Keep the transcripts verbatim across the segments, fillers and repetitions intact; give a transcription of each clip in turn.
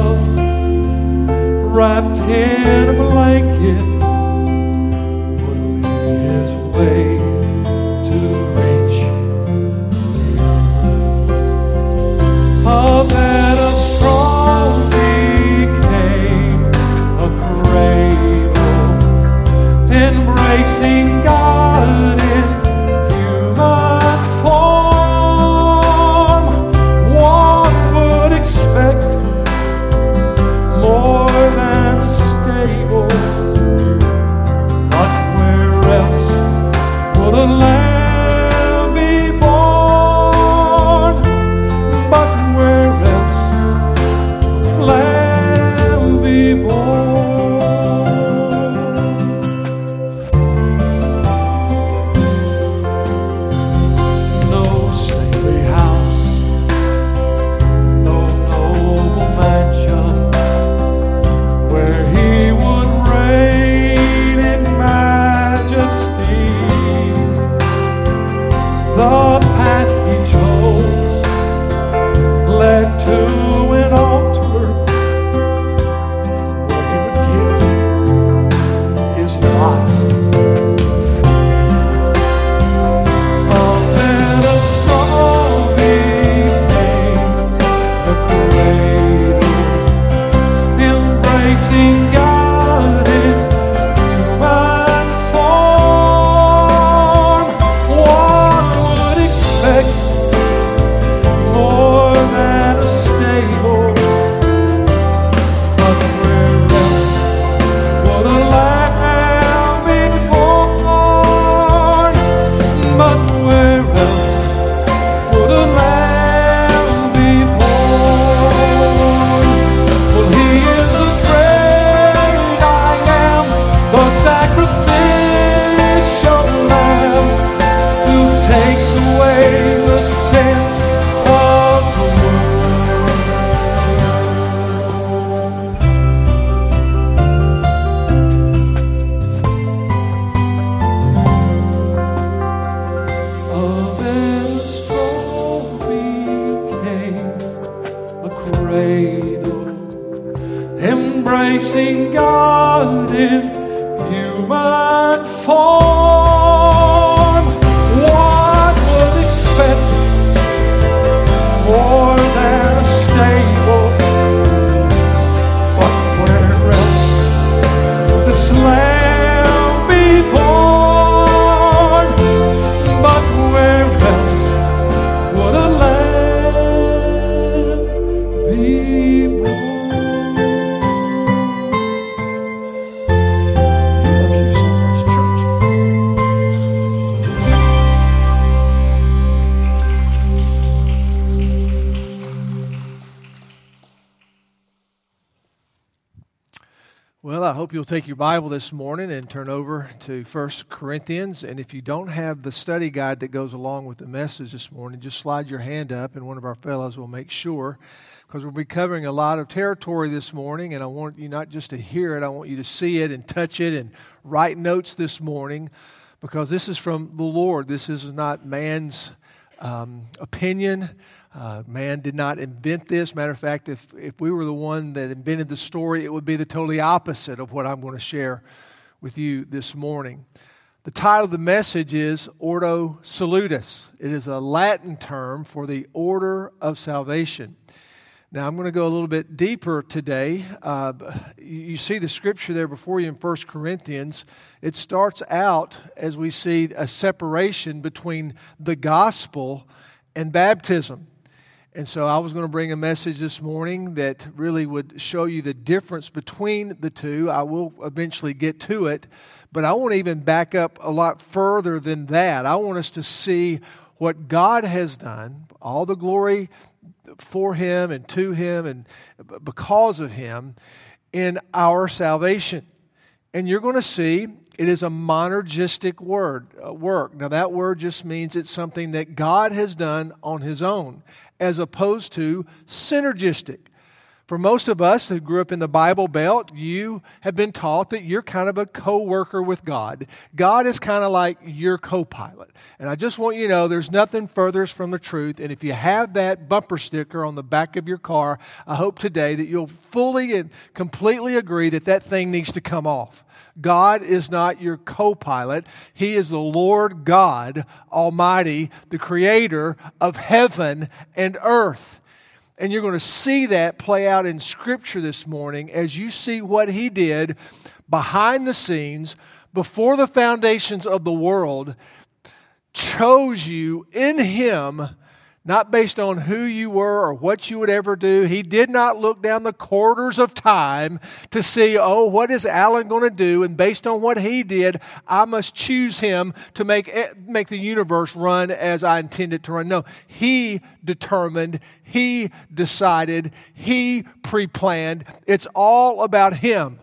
love, wrapped in a blanket, would be his way to reach the earth. A bed of straw became a cradle, embracing God in human form. One would expect more than a stable, but where else would a lamb be born? But where else would a lamb be born? No stately house, no noble mansion, where he would reign in majesty. The path he chose led to an altar where he would give his life. A bed of straw became a cradle, embracing God in human form. One would expect more than a stable, but where else would a lamb be born? But where else would a lamb be born? Well, he is the great I am, the sacrificial lamb, who takes away the sins of the world. A bed of straw became a cradle, embracing God in human form. One would expect more than a stable, but where else would this lamb be born? But where else would a lamb be born? Well, I hope you'll take your Bible this morning and turn over to First Corinthians. And if you don't have the study guide that goes along with the message this morning, just slide your hand up and one of our fellows will make sure, because we'll be covering a lot of territory this morning, and I want you not just to hear it, I want you to see it and touch it and write notes this morning, because this is from the Lord. This is not man's um, opinion. Uh, man did not invent this. Matter of fact, if, if we were the one that invented the story, it would be the totally opposite of what I'm going to share with you this morning. The title of the message is Ordo Salutis. It is a Latin term for the order of salvation. Now, I'm going to go a little bit deeper today. Uh, you see the scripture there before you in First Corinthians. It starts out as we see a separation between the gospel and baptism. And so I was going to bring a message this morning that really would show you the difference between the two. I will eventually get to it, but I want to even back up a lot further than that. I want us to see what God has done, all the glory for Him and to Him and because of Him in our salvation. And you're going to see it is a monergistic word, uh, work. Now that word just means it's something that God has done on His own, as opposed to synergistic. For most of us who grew up in the Bible Belt, you have been taught that you're kind of a co-worker with God. God is kind of like your co-pilot. And I just want you to know there's nothing further from the truth. And if you have that bumper sticker on the back of your car, I hope today that you'll fully and completely agree that that thing needs to come off. God is not your co-pilot. He is the Lord God Almighty, the creator of heaven and earth. And you're going to see that play out in Scripture this morning as you see what He did behind the scenes, before the foundations of the world, chose you in Him, not based on who you were or what you would ever do. He did not look down the corridors of time to see, oh, what is Alan going to do? And based on what he did, I must choose him to make, make the universe run as I intend it to run. No, He determined, He decided, He pre-planned. It's all about Him.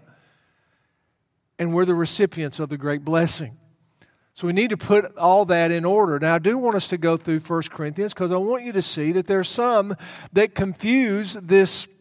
And we're the recipients of the great blessing. So we need to put all that in order. Now, I do want us to go through First Corinthians because I want you to see that there are some that confuse this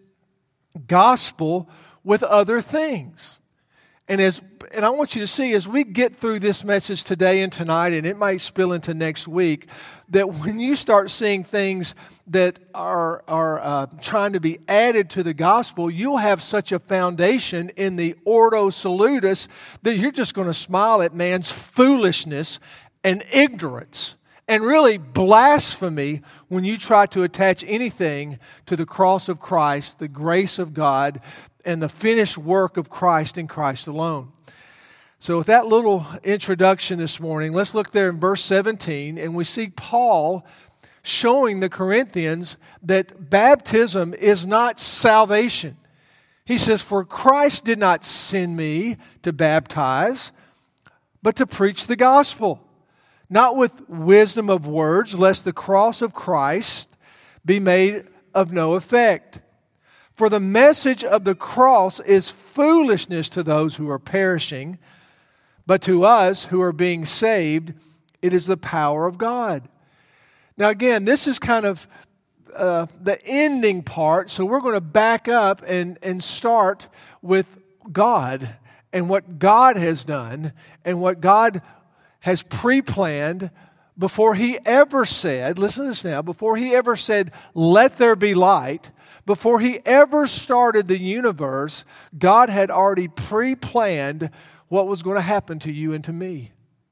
gospel with other things. And as and I want you to see as we get through this message today and tonight, and it might spill into next week, that when you start seeing things that are, are uh, trying to be added to the gospel, you'll have such a foundation in the Ordo Salutis that you're just going to smile at man's foolishness and ignorance and really blasphemy when you try to attach anything to the cross of Christ, the grace of God, and the finished work of Christ and Christ alone. So with that little introduction this morning, let's look there in verse seventeen, and we see Paul showing the Corinthians that baptism is not salvation. He says, "For Christ did not send me to baptize, but to preach the gospel, not with wisdom of words, lest the cross of Christ be made of no effect. For the message of the cross is foolishness to those who are perishing, but to us who are being saved, it is the power of God." Now again, this is kind of uh, the ending part, so we're going to back up and, and start with God and what God has done and what God has pre-planned before He ever said, listen to this now, before He ever said, "Let there be light," before He ever started the universe, God had already pre-planned what was going to happen to you and to me.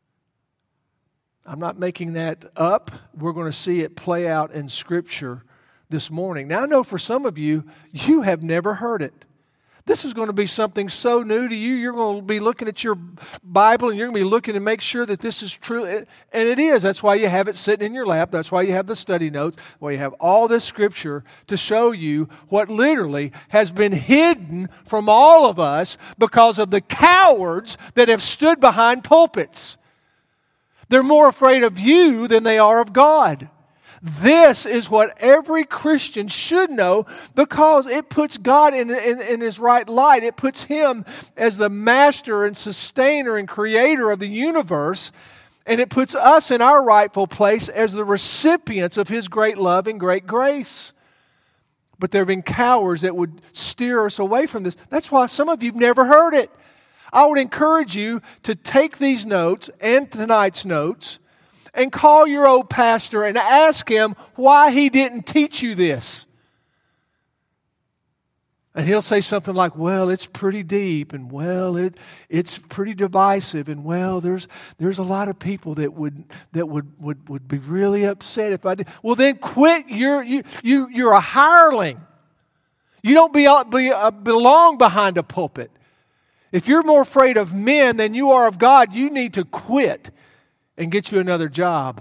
I'm not making that up. We're going to see it play out in Scripture this morning. Now, I know for some of you, you have never heard it. This is going to be something so new to you. You're going to be looking at your Bible and you're going to be looking to make sure that this is true. And it is. That's why you have it sitting in your lap. That's why you have the study notes. Why you have all this Scripture to show you what literally has been hidden from all of us because of the cowards that have stood behind pulpits. They're more afraid of you than they are of God. This is what every Christian should know because it puts God in, in, in His right light. It puts Him as the master and sustainer and creator of the universe. And it puts us in our rightful place as the recipients of His great love and great grace. But there have been cowards that would steer us away from this. That's why some of you have never heard it. I would encourage you to take these notes and tonight's notes and call your old pastor and ask him why he didn't teach you this. And he'll say something like, "Well, it's pretty deep, and well, it it's pretty divisive, and well, there's there's a lot of people that would that would would, would be really upset if I did." Well, then quit. You're you you you're a hireling. You don't be, be uh, belong behind a pulpit. If you're more afraid of men than you are of God, you need to quit and get you another job.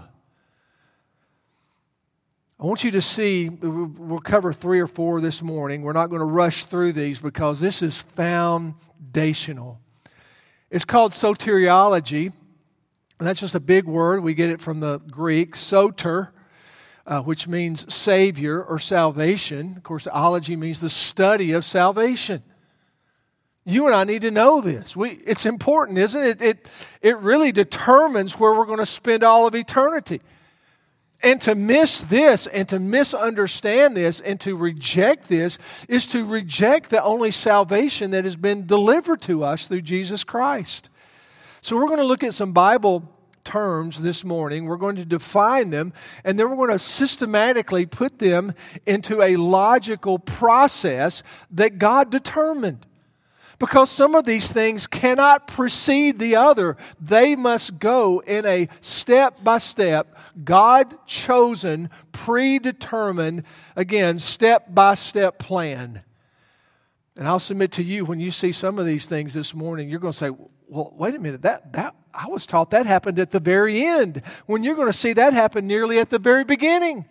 I want you to see, we'll cover three or four this morning. We're not going to rush through these because this is foundational. It's called soteriology. And that's just a big word. We get it from the Greek, soter, uh, which means Savior or salvation. Of course, ology means the study of salvation. You and I need to know this. We, it's important, isn't it? It, it really determines where we're going to spend all of eternity. And to miss this and to misunderstand this and to reject this is to reject the only salvation that has been delivered to us through Jesus Christ. So we're going to look at some Bible terms this morning. We're going to define them, and then we're going to systematically put them into a logical process that God determined. Because some of these things cannot precede the other. They must go in a step-by-step, God-chosen, predetermined, again, step-by-step plan. And I'll submit to you, when you see some of these things this morning, you're going to say, well, wait a minute, that, that I was taught that happened at the very end, when you're going to see that happen nearly at the very beginning.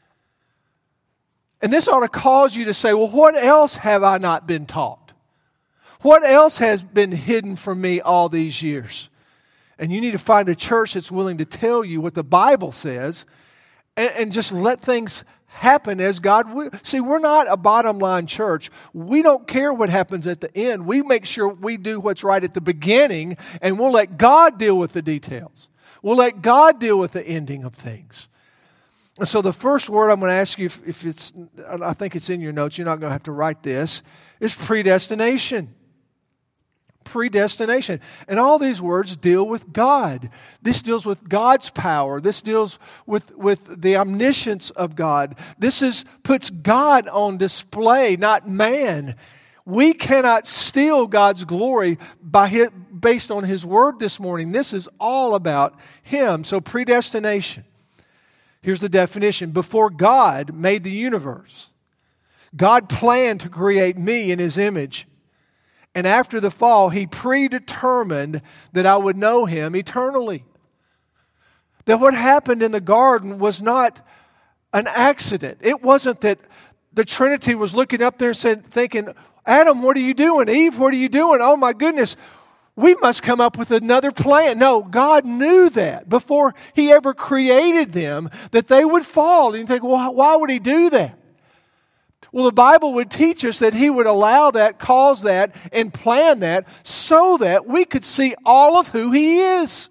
And this ought to cause you to say, well, what else have I not been taught? What else has been hidden from me all these years? And you need to find a church that's willing to tell you what the Bible says and, and just let things happen as God will. See, we're not a bottom line church. We don't care what happens at the end. We make sure we do what's right at the beginning, and we'll let God deal with the details. We'll let God deal with the ending of things. And so the first word I'm going to ask you, if, if it's, I think it's in your notes, you're not going to have to write this, is predestination. Predestination. And all these words deal with God. This deals with God's power. This deals with, with the omniscience of God. This is puts God on display, not man. We cannot steal God's glory by his, based on His Word this morning. This is all about Him. So predestination. Here's the definition. Before God made the universe, God planned to create me in His image. And after the fall, He predetermined that I would know Him eternally. That what happened in the garden was not an accident. It wasn't that the Trinity was looking up there and said, thinking, Adam, what are you doing? Eve, what are you doing? Oh my goodness, we must come up with another plan. No, God knew that before He ever created them, that they would fall. And you think, well, why would He do that? Well, the Bible would teach us that He would allow that, cause that, and plan that so that we could see all of who He is.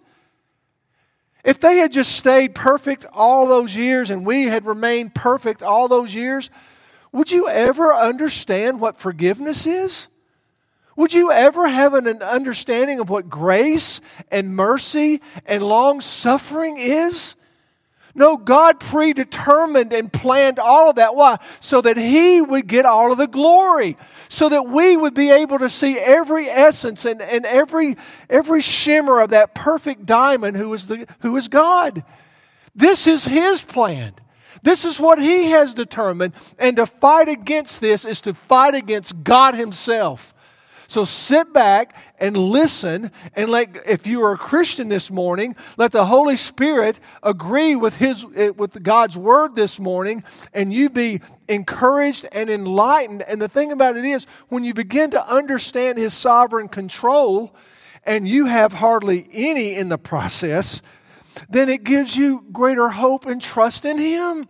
If they had just stayed perfect all those years and we had remained perfect all those years, would you ever understand what forgiveness is? Would you ever have an understanding of what grace and mercy and long-suffering is? No, God predetermined and planned all of that. Why? So that He would get all of the glory. So that we would be able to see every essence and, and every, every shimmer of that perfect diamond who is, the, who is God. This is His plan. This is what He has determined. And to fight against this is to fight against God Himself. So sit back and listen, and let, if you are a Christian this morning, let the Holy Spirit agree with His with God's Word this morning, and you be encouraged and enlightened. And the thing about it is, when you begin to understand His sovereign control, and you have hardly any in the process, then it gives you greater hope and trust in Him.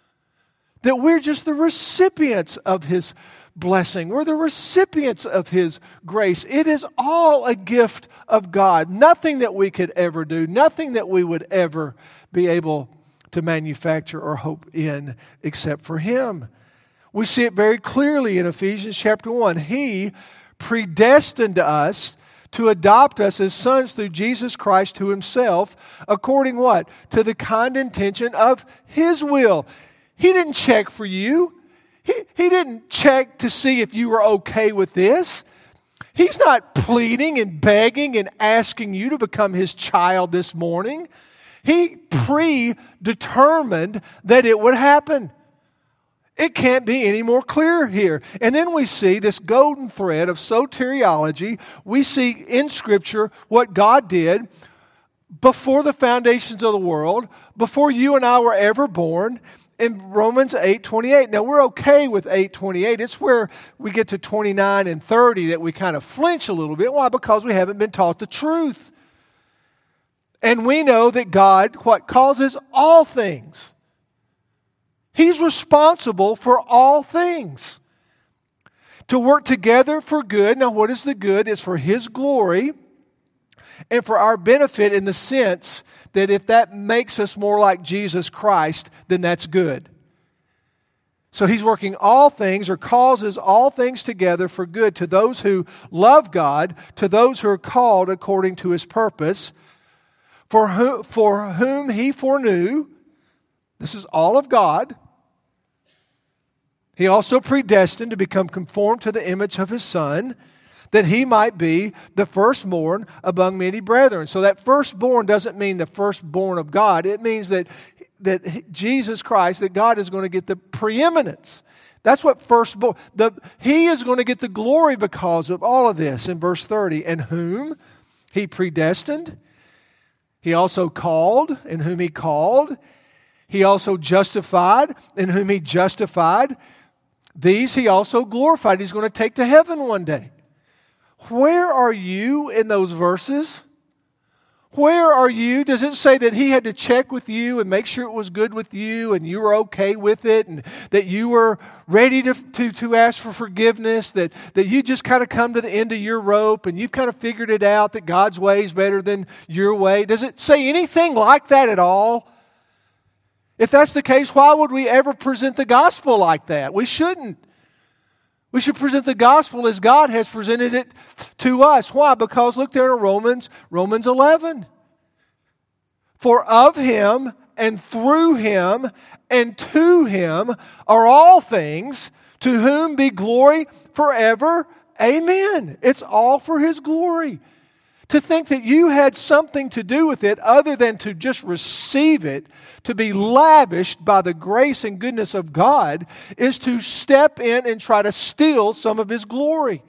That we're just the recipients of His blessing. We're the recipients of His grace. It is all a gift of God. Nothing that we could ever do, nothing that we would ever be able to manufacture or hope in except for Him. We see it very clearly in Ephesians chapter one. He predestined us to adopt us as sons through Jesus Christ to Himself, according what? To the kind intention of His will. He didn't check for you. He, he didn't check to see if you were okay with this. He's not pleading and begging and asking you to become His child this morning. He predetermined that it would happen. It can't be any more clear here. And then we see this golden thread of soteriology. We see in Scripture what God did before the foundations of the world, before you and I were ever born, in Romans eight twenty-eight. Now, we're okay with eight twenty-eight. It's where we get to twenty-nine and thirty that we kind of flinch a little bit. Why? Because we haven't been taught the truth. And we know that God, what, causes all things. He's responsible for all things to work together for good. Now, what is the good? It's for His glory. and for our benefit in the sense that if that makes us more like Jesus Christ, then that's good. So He's working all things, or causes all things together for good to those who love God, to those who are called according to His purpose, for, who, for whom He foreknew. This is all of God. He also predestined to become conformed to the image of His Son, that He might be the firstborn among many brethren. So that firstborn doesn't mean the firstborn of God. It means that, that Jesus Christ, that God is going to get the preeminence. That's what firstborn, the, He is going to get the glory because of all of this. In verse thirty, and whom He predestined, He also called, and whom He called, He also justified, and whom He justified, these He also glorified. He's going to take to heaven one day. Where are you in those verses? Where are you? Does it say that He had to check with you and make sure it was good with you and you were okay with it and that you were ready to, to, to ask for forgiveness, that, that you just kind of come to the end of your rope and you've kind of figured it out that God's way is better than your way? Does it say anything like that at all? If that's the case, why would we ever present the gospel like that? We shouldn't. We should present the gospel as God has presented it to us. Why? Because look there in Romans, Romans eleven. For of Him and through Him and to Him are all things, to whom be glory forever. Amen. It's all for His glory. To think that you had something to do with it other than to just receive it, to be lavished by the grace and goodness of God, is to step in and try to steal some of His glory.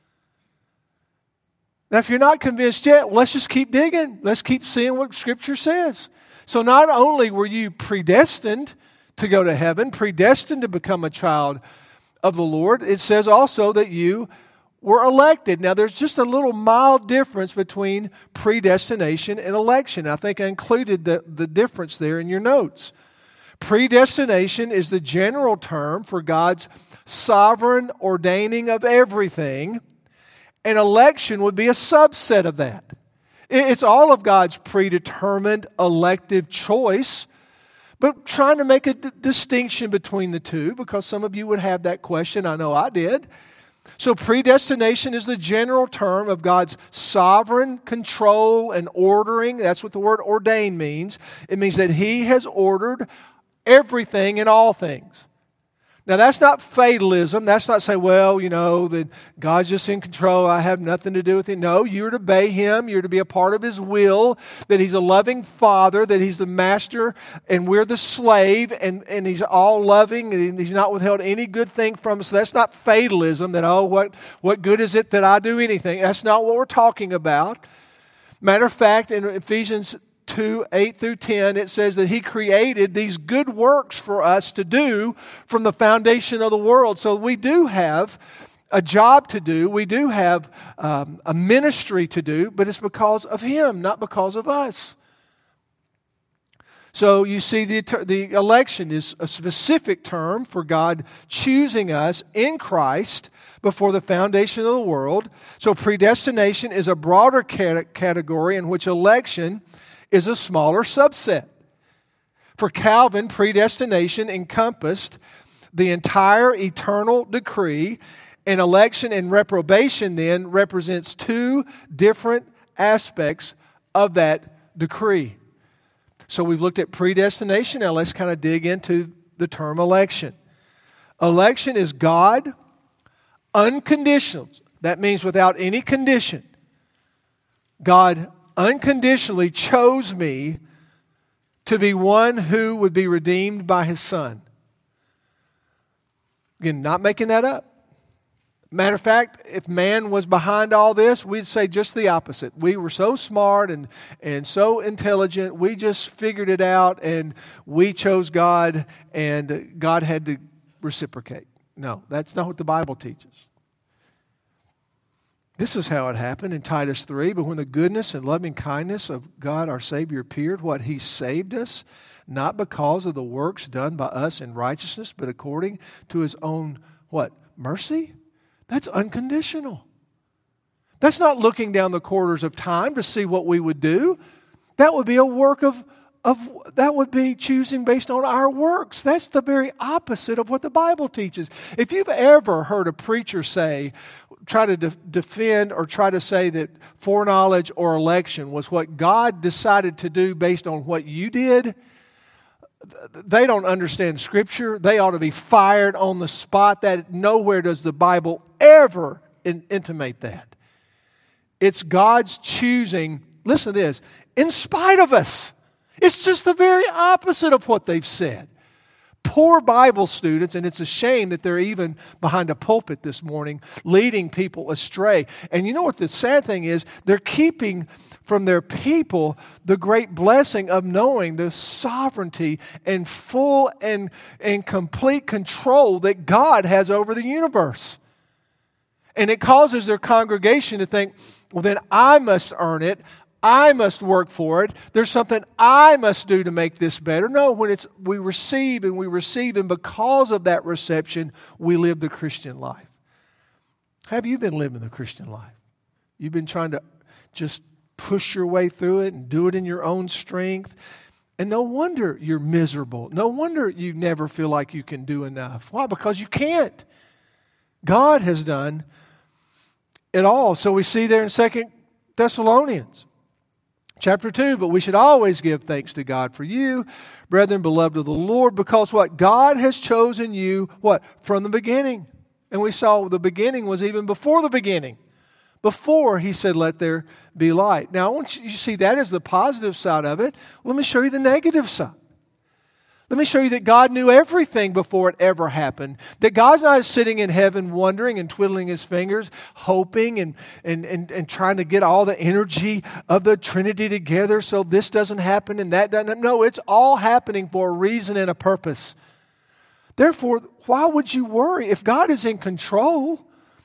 Now, if you're not convinced yet, let's just keep digging. Let's keep seeing what Scripture says. So not only were you predestined to go to heaven, predestined to become a child of the Lord, it says also that you were elected. Now, there's just a little mild difference between predestination and election. I think I included the, the difference there in your notes. Predestination is the general term for God's sovereign ordaining of everything, and election would be a subset of that. It's all of God's predetermined elective choice, but trying to make a d- distinction between the two, because some of you would have that question. I know I did. So predestination is the general term of God's sovereign control and ordering. That's what the word ordain means. It means that He has ordered everything in all things. Now, that's not fatalism. That's not say, well, you know, that God's just in control. I have nothing to do with it. No, you're to obey Him. You're to be a part of His will, that He's a loving Father, that He's the master and we're the slave, and, and He's all loving, and He's not withheld any good thing from us. So that's not fatalism, that, oh, what, what good is it that I do anything? That's not what we're talking about. Matter of fact, in Ephesians two, eight through ten, it says that He created these good works for us to do from the foundation of the world. So we do have a job to do. We do have um, a ministry to do, but it's because of Him, not because of us. So you see, the, the election is a specific term for God choosing us in Christ before the foundation of the world. So predestination is a broader category in which election is a smaller subset. For Calvin, predestination encompassed the entire eternal decree, and election and reprobation then represents two different aspects of that decree. So we've looked at predestination. Now let's kind of dig into the term election. Election is God unconditional. That means without any condition. God unconditionally chose me to be one who would be redeemed by His Son. Again, not making that up. Matter of fact, if man was behind all this, we'd say just the opposite. We were so smart and, and so intelligent, we just figured it out and we chose God and God had to reciprocate. No, that's not what the Bible teaches. This is how it happened in Titus three. But when the goodness and loving kindness of God our Savior appeared, what? He saved us, not because of the works done by us in righteousness, but according to His own, what? Mercy? That's unconditional. That's not looking down the corridors of time to see what we would do. That would be a work of, of that would be choosing based on our works. That's the very opposite of what the Bible teaches. If you've ever heard a preacher say, try to de- defend or try to say that foreknowledge or election was what God decided to do based on what you did, they don't understand Scripture. They ought to be fired on the spot. That nowhere does the Bible ever in- intimate that. It's God's choosing, listen to this, in spite of us. It's just the very opposite of what they've said. Poor Bible students, and it's a shame that they're even behind a pulpit this morning, leading people astray. And you know what the sad thing is? They're keeping from their people the great blessing of knowing the sovereignty and full and, and complete control that God has over the universe. And it causes their congregation to think, well, then I must earn it. I must work for it. There's something I must do to make this better. No, when it's we receive and we receive, and because of that reception, we live the Christian life. Have you been living the Christian life? You've been trying to just push your way through it and do it in your own strength. And no wonder you're miserable. No wonder you never feel like you can do enough. Why? Because you can't. God has done it all. So we see there in Second Thessalonians chapter two, but we should always give thanks to God for you, brethren, beloved of the Lord, because what? God has chosen you, what? From the beginning. And we saw the beginning was even before the beginning. Before He said, let there be light. Now, I want you to see that as the positive side of it. Let me show you the negative side. Let me show you that God knew everything before it ever happened. That God's not sitting in heaven wondering and twiddling His fingers, hoping and, and, and, and trying to get all the energy of the Trinity together so this doesn't happen and that doesn't happen. No, it's all happening for a reason and a purpose. Therefore, why would you worry? If God is in control,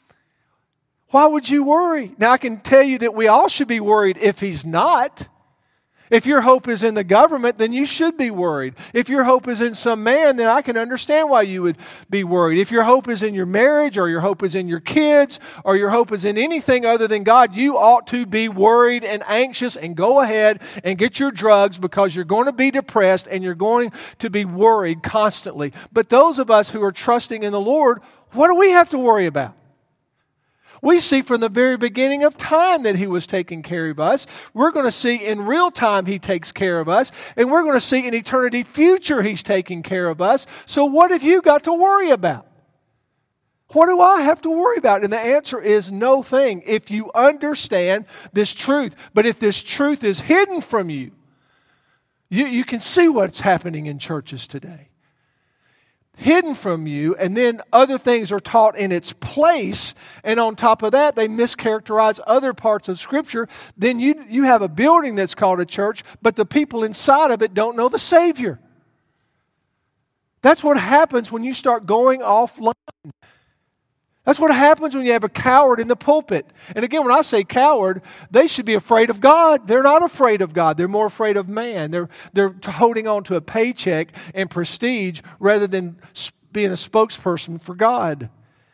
why would you worry? Now, I can tell you that we all should be worried if He's not. If your hope is in the government, then you should be worried. If your hope is in some man, then I can understand why you would be worried. If your hope is in your marriage, or your hope is in your kids, or your hope is in anything other than God, you ought to be worried and anxious and go ahead and get your drugs, because you're going to be depressed and you're going to be worried constantly. But those of us who are trusting in the Lord, what do we have to worry about? We see from the very beginning of time that He was taking care of us. We're going to see in real time He takes care of us. And we're going to see in eternity future He's taking care of us. So what have you got to worry about? What do I have to worry about? And the answer is no thing if you understand this truth. But if this truth is hidden from you, you, you can see what's happening in churches today. Hidden from you, and then other things are taught in its place, and on top of that, they mischaracterize other parts of Scripture. Then you, you have a building that's called a church, but the people inside of it don't know the Savior. That's what happens when you start going offline. That's what happens when you have a coward in the pulpit. And again, when I say coward, they should be afraid of God. They're not afraid of God. They're more afraid of man. They're, they're holding on to a paycheck and prestige rather than being a spokesperson for God.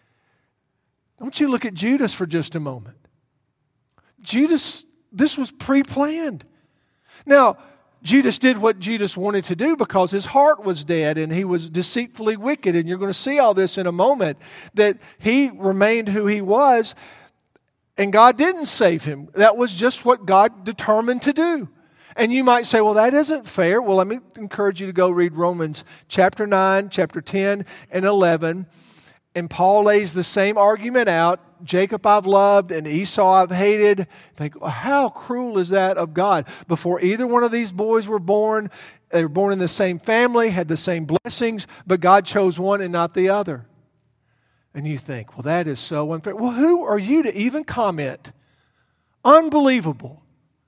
I want you to look at Judas for just a moment. Judas, this was pre-planned. Now, Judas did what Judas wanted to do because his heart was dead and he was deceitfully wicked. And you're going to see all this in a moment, that he remained who he was and God didn't save him. That was just what God determined to do. And you might say, well, that isn't fair. Well, let me encourage you to go read Romans chapter nine, chapter ten, and eleven. And Paul lays the same argument out. Jacob I've loved and Esau I've hated. Think, how cruel is that of God? Before either one of these boys were born, they were born in the same family, had the same blessings, but God chose one and not the other. And you think, well, that is so unfair. Well, who are you to even comment? Unbelievable.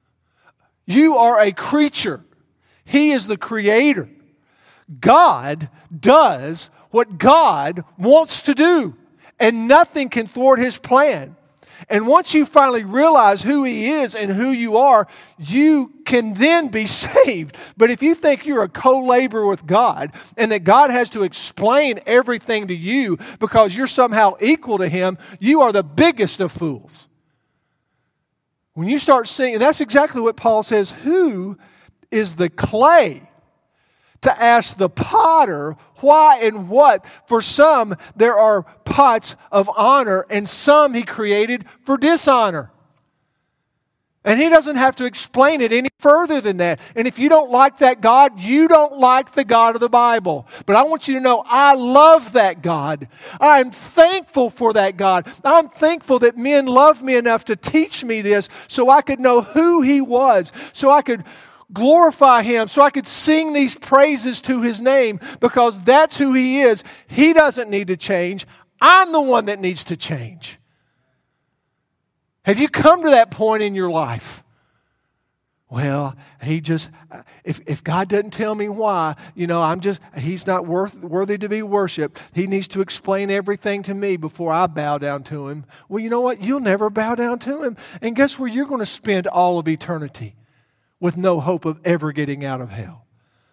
You are a creature. He is the creator. God does what God wants to do, and nothing can thwart His plan. And once you finally realize who He is and who you are, you can then be saved. But if you think you're a co-laborer with God and that God has to explain everything to you because you're somehow equal to Him, you are the biggest of fools. When you start seeing, and that's exactly what Paul says, who is the clay to ask the potter why and what? For some, there are pots of honor, and some he created for dishonor. And he doesn't have to explain it any further than that. And if you don't like that God, you don't like the God of the Bible. But I want you to know, I love that God. I'm thankful for that God. I'm thankful that men love me enough to teach me this so I could know who He was, so I could glorify Him, so I could sing these praises to His name, because that's who He is. He doesn't need to change. I'm the one that needs to change. Have you come to that point in your life? Well, he just, if, if God doesn't tell me why, you know, I'm just, He's not worth, worthy to be worshiped. He needs to explain everything to me before I bow down to Him. Well, you know what? You'll never bow down to Him. And guess where you're going to spend all of eternity with no hope of ever getting out of hell?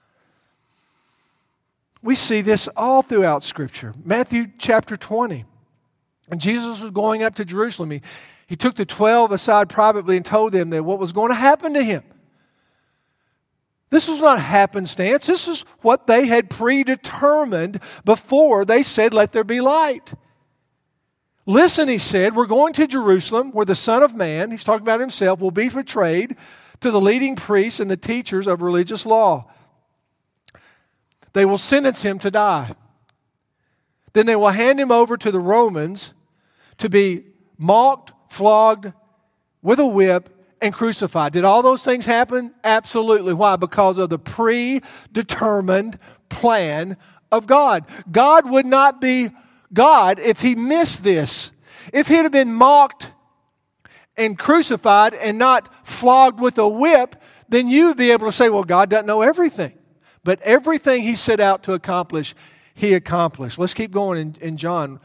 We see this all throughout Scripture. Matthew chapter twenty. When Jesus was going up to Jerusalem, He He took the twelve aside privately and told them that what was going to happen to Him. This was not happenstance. This is what they had predetermined before they said, "Let there be light." Listen, He said, we're going to Jerusalem where the Son of Man, He's talking about Himself, will be betrayed to the leading priests and the teachers of religious law. They will sentence Him to die. Then they will hand Him over to the Romans to be mocked, flogged with a whip, and crucified. Did all those things happen? Absolutely. Why? Because of the predetermined plan of God. God would not be God if He missed this. If He'd have been mocked and crucified and not flogged with a whip, then you would be able to say, well, God doesn't know everything. But everything He set out to accomplish, He accomplished. Let's keep going in, in John.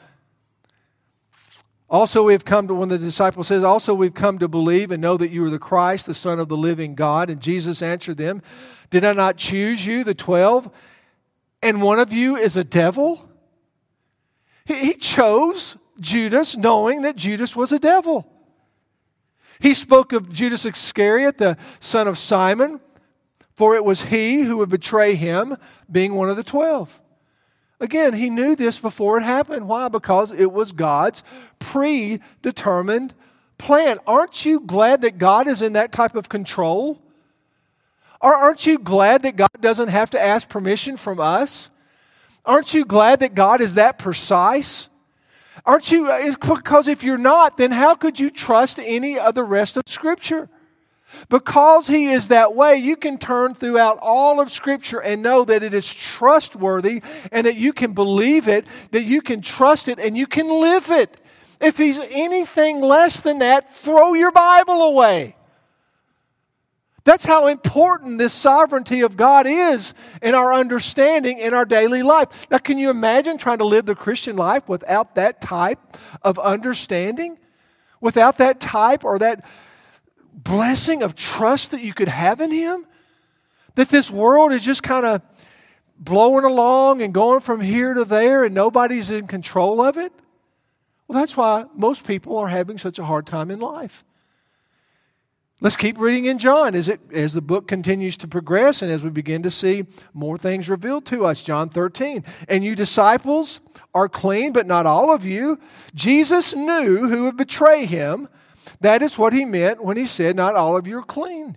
Also we've come to, when the disciple says, also we've come to believe and know that you are the Christ, the Son of the living God. And Jesus answered them, did I not choose you, the twelve, and one of you is a devil? He, he chose Judas knowing that Judas was a devil. He spoke of Judas Iscariot, the son of Simon, for it was he who would betray Him, being one of the twelve. Again, He knew this before it happened. Why? Because it was God's predetermined plan. Aren't you glad that God is in that type of control? Or aren't you glad that God doesn't have to ask permission from us? Aren't you glad that God is that precise? Aren't you? Because if you're not, then how could you trust any of the rest of Scripture? Because He is that way, you can turn throughout all of Scripture and know that it is trustworthy and that you can believe it, that you can trust it, and you can live it. If He's anything less than that, throw your Bible away. That's how important this sovereignty of God is in our understanding in our daily life. Now, can you imagine trying to live the Christian life without that type of understanding? Without that type or that blessing of trust that you could have in Him? That this world is just kind of blowing along and going from here to there and nobody's in control of it? Well, that's why most people are having such a hard time in life. Let's keep reading in John as it as the book continues to progress and as we begin to see more things revealed to us. John thirteen. And you disciples are clean, but not all of you. Jesus knew who would betray Him. That is what He meant when He said, not all of you are clean.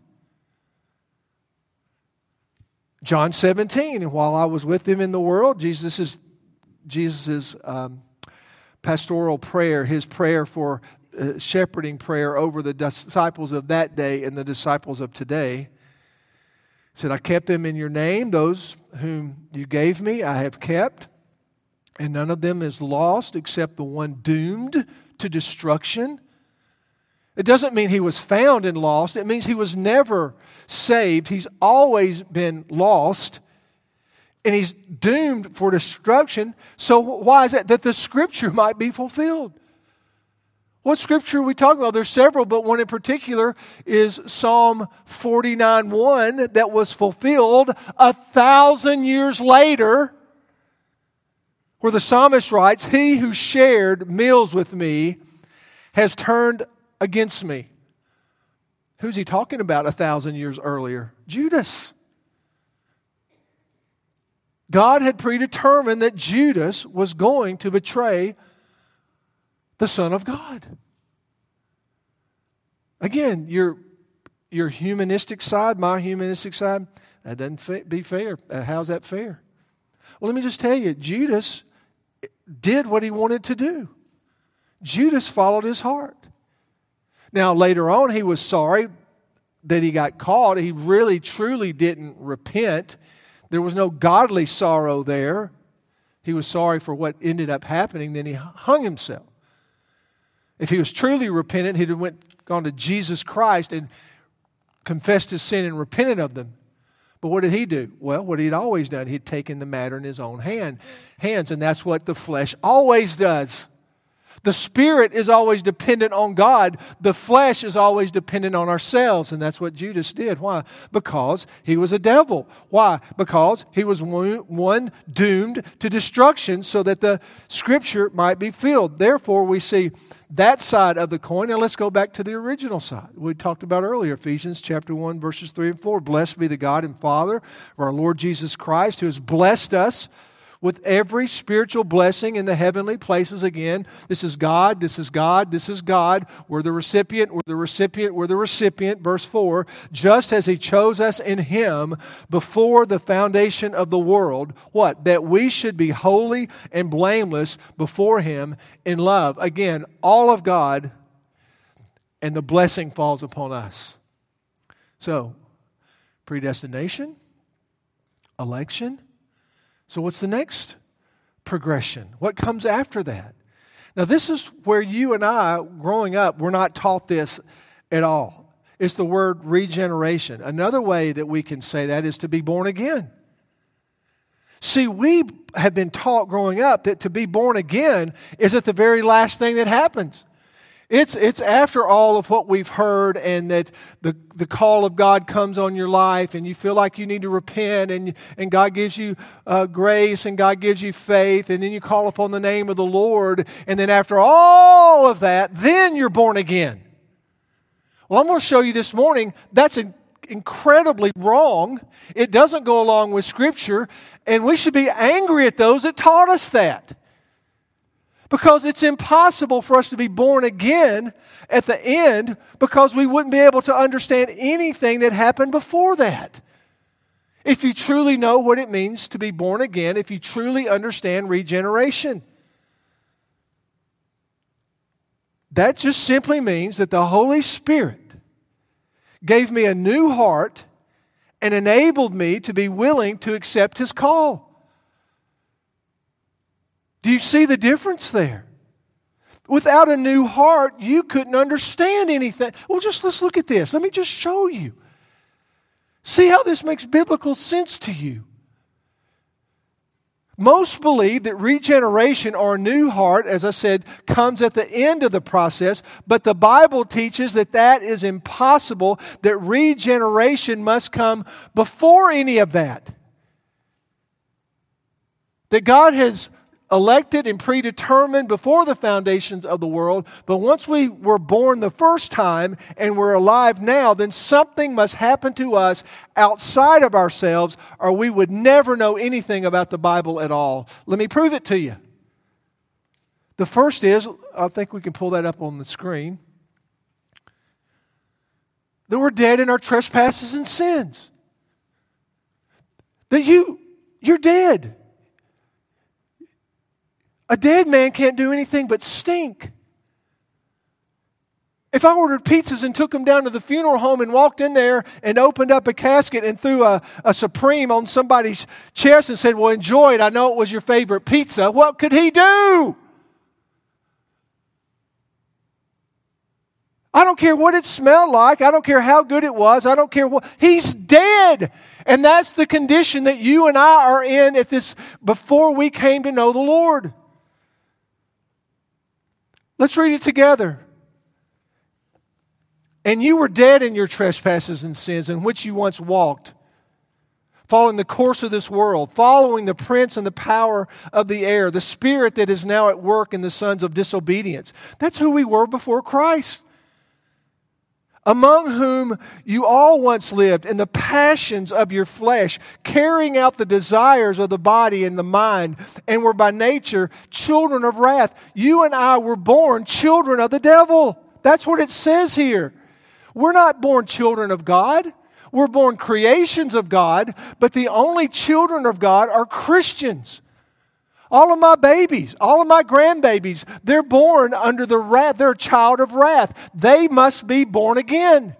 John seventeen. And while I was with them in the world, Jesus is Jesus's um, pastoral prayer, His prayer for Uh, shepherding prayer over the disciples of that day and the disciples of today. He said, I kept them in your name. Those whom you gave me, I have kept. And none of them is lost except the one doomed to destruction. It doesn't mean he was found and lost. It means he was never saved. He's always been lost. And he's doomed for destruction. So why is that? That the Scripture might be fulfilled. What Scripture are we talking about? There's several, but one in particular is Psalm forty-nine one that was fulfilled a thousand years later, where the psalmist writes, He who shared meals with me has turned against me. Who's he talking about a thousand years earlier? Judas. God had predetermined that Judas was going to betray the Son of God. Again, your, your humanistic side, my humanistic side, that doesn't fa- be fair. Uh, how's that fair? Well, let me just tell you, Judas did what he wanted to do. Judas followed his heart. Now, later on, he was sorry that he got caught. He really, truly didn't repent. There was no godly sorrow there. He was sorry for what ended up happening. Then he hung himself. If he was truly repentant, he'd have went, gone to Jesus Christ and confessed his sin and repented of them. But what did he do? Well, what he'd always done, he'd taken the matter in his own hand, hands, and that's what the flesh always does. The spirit is always dependent on God. The flesh is always dependent on ourselves, and that's what Judas did. Why? Because he was a devil. Why? Because he was one doomed to destruction so that the Scripture might be filled. Therefore, we see that side of the coin. Now let's go back to the original side we talked about earlier, Ephesians chapter one, verses three and four. Blessed be the God and Father of our Lord Jesus Christ, who has blessed us with every spiritual blessing in the heavenly places. Again, this is God, this is God, this is God. We're the recipient, we're the recipient, we're the recipient. Verse four, just as He chose us in Him before the foundation of the world, what? That we should be holy and blameless before Him in love. Again, all of God, and the blessing falls upon us. So, predestination, election. So what's the next progression? What comes after that? Now this is where you and I, growing up, we're not taught this at all. It's the word regeneration. Another way that we can say that is to be born again. See, we have been taught growing up that to be born again is at the very last thing that happens. It's it's after all of what we've heard, and that the, the call of God comes on your life and you feel like you need to repent, and, and God gives you uh, grace and God gives you faith, and then you call upon the name of the Lord, and then after all of that, then you're born again. Well, I'm going to show you this morning that's a incredibly wrong. It doesn't go along with Scripture, and we should be angry at those that taught us that. Because it's impossible for us to be born again at the end, because we wouldn't be able to understand anything that happened before that. If you truly know what it means to be born again, if you truly understand regeneration. That just simply means that the Holy Spirit gave me a new heart and enabled me to be willing to accept His call. Do you see the difference there? Without a new heart, you couldn't understand anything. Well, just let's look at this. Let me just show you. See how this makes biblical sense to you. Most believe that regeneration or a new heart, as I said, comes at the end of the process, but the Bible teaches that that is impossible, that regeneration must come before any of that. That God has elected and predetermined before the foundations of the world, but once we were born the first time and we're alive now, then something must happen to us outside of ourselves, or we would never know anything about the Bible at all. Let me prove it to you. The first is, I think we can pull that up on the screen, that we're dead in our trespasses and sins. That you, you're dead. A dead man can't do anything but stink. If I ordered pizzas and took them down to the funeral home and walked in there and opened up a casket and threw a, a Supreme on somebody's chest and said, well, enjoy it, I know it was your favorite pizza, what could he do? I don't care what it smelled like. I don't care how good it was. I don't care what. He's dead. And that's the condition that you and I are in at this before we came to know the Lord. Let's read it together. And you were dead in your trespasses and sins, in which you once walked, following the course of this world, following the prince and the power of the air, the spirit that is now at work in the sons of disobedience. That's who we were before Christ. among whom you all once lived in the passions of your flesh, carrying out the desires of the body and the mind, and were by nature children of wrath. You and I were born children of the devil. That's what it says here. We're not born children of God. We're born creations of God, but the only children of God are Christians. All of my babies, all of my grandbabies, they're born under the wrath. They're a child of wrath. They must be born again.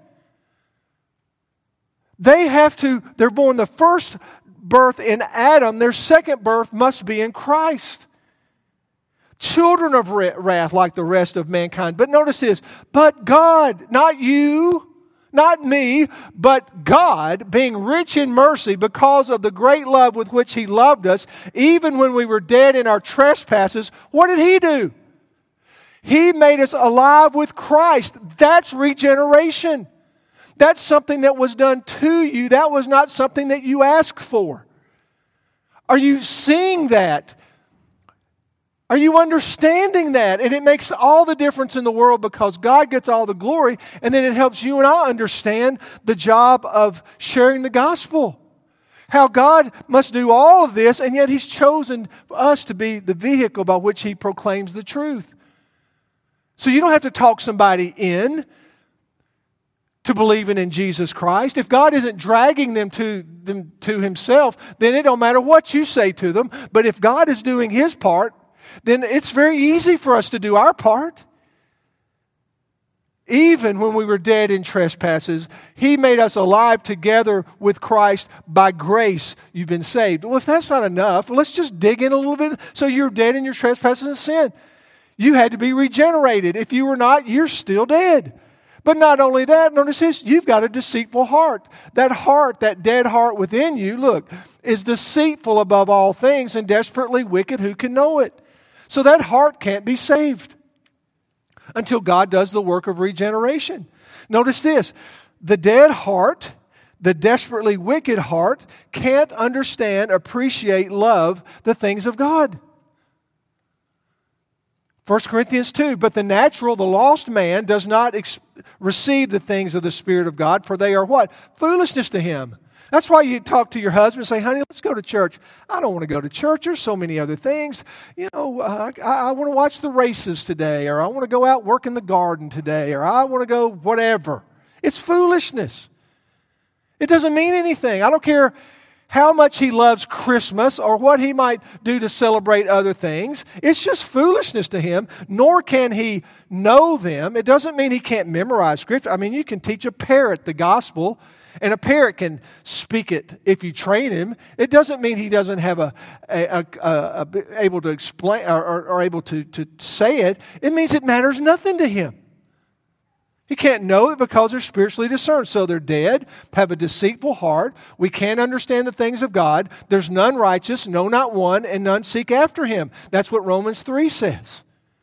They have to, they're born the first birth in Adam. Their second birth must be in Christ. Children of wrath like the rest of mankind. But notice this, but God, not you, not me, but God, being rich in mercy because of the great love with which He loved us, even when we were dead in our trespasses, what did He do? He made us alive with Christ. That's regeneration. That's something that was done to you. That was not something that you asked for. Are you seeing that? Are you understanding that? And it makes all the difference in the world because God gets all the glory, and then it helps you and I understand the job of sharing the gospel. How God must do all of this, and yet He's chosen us to be the vehicle by which He proclaims the truth. So you don't have to talk somebody in to believing in Jesus Christ. If God isn't dragging them to them to Himself, then it don't matter what you say to them. But if God is doing His part, then it's very easy for us to do our part. Even when we were dead in trespasses, He made us alive together with Christ. By grace you've been saved. Well, if that's not enough, let's just dig in a little bit. So you're dead in your trespasses and sin. You had to be regenerated. If you were not, you're still dead. But not only that, notice this, you've got a deceitful heart. That heart, that dead heart within you, look, is deceitful above all things and desperately wicked. Who can know it? So that heart can't be saved until God does the work of regeneration. Notice this, the dead heart, the desperately wicked heart, can't understand, appreciate, love the things of God. First Corinthians two, but the natural, the lost man does not ex- receive the things of the Spirit of God, for they are what? Foolishness to him. That's why you talk to your husband and say, honey, let's go to church. I don't want to go to church. There's so many other things. You know, uh, I, I want to watch the races today, or I want to go out work in the garden today, or I want to go whatever. It's foolishness. It doesn't mean anything. I don't care how much he loves Christmas or what he might do to celebrate other things. It's just foolishness to him, nor can he know them. It doesn't mean he can't memorize Scripture. I mean, you can teach a parrot the gospel, and a parrot can speak it if you train him. It doesn't mean he doesn't have a, a, a, a, a able to explain or, or, or able to, to say it. It means it matters nothing to him. He can't know it because they're spiritually discerned. So they're dead, have a deceitful heart. We can't understand the things of God. There's none righteous, no, not one, and none seek after Him. That's what Romans three says.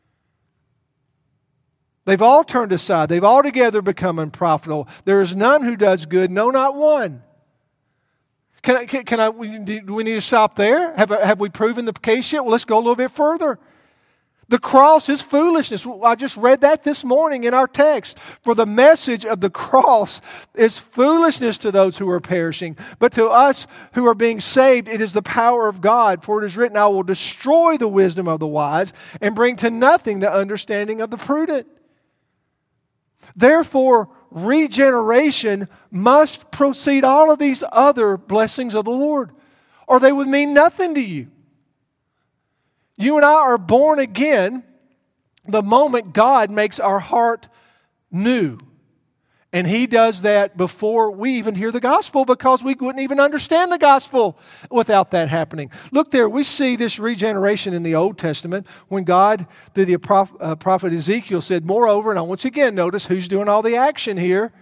They've all turned aside. They've altogether become unprofitable. There is none who does good, no, not one. Can I, can, can I, do we need to stop there? Have, have we proven the case yet? Well, let's go a little bit further. The cross is foolishness. I just read that this morning in our text. For the message of the cross is foolishness to those who are perishing. But to us who are being saved, it is the power of God. For it is written, I will destroy the wisdom of the wise and bring to nothing the understanding of the prudent. Therefore, regeneration must precede all of these other blessings of the Lord, or they would mean nothing to you. You and I are born again the moment God makes our heart new. And He does that before we even hear the gospel, because we wouldn't even understand the gospel without that happening. Look there, we see this regeneration in the Old Testament when God, through the prophet Ezekiel, said, moreover, and I once again notice who's doing all the action here.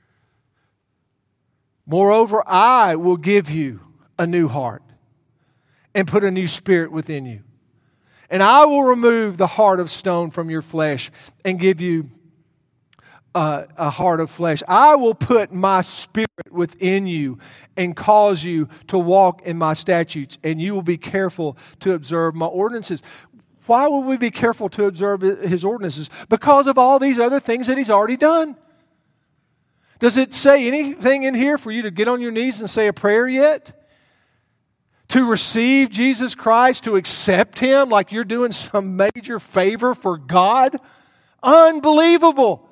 Moreover, I will give you a new heart and put a new spirit within you. And I will remove the heart of stone from your flesh and give you uh, a heart of flesh. I will put my spirit within you and cause you to walk in my statutes, and you will be careful to observe my ordinances. Why will we be careful to observe His ordinances? Because of all these other things that He's already done. Does it say anything in here for you to get on your knees and say a prayer yet? To receive Jesus Christ, to accept Him like you're doing some major favor for God? Unbelievable.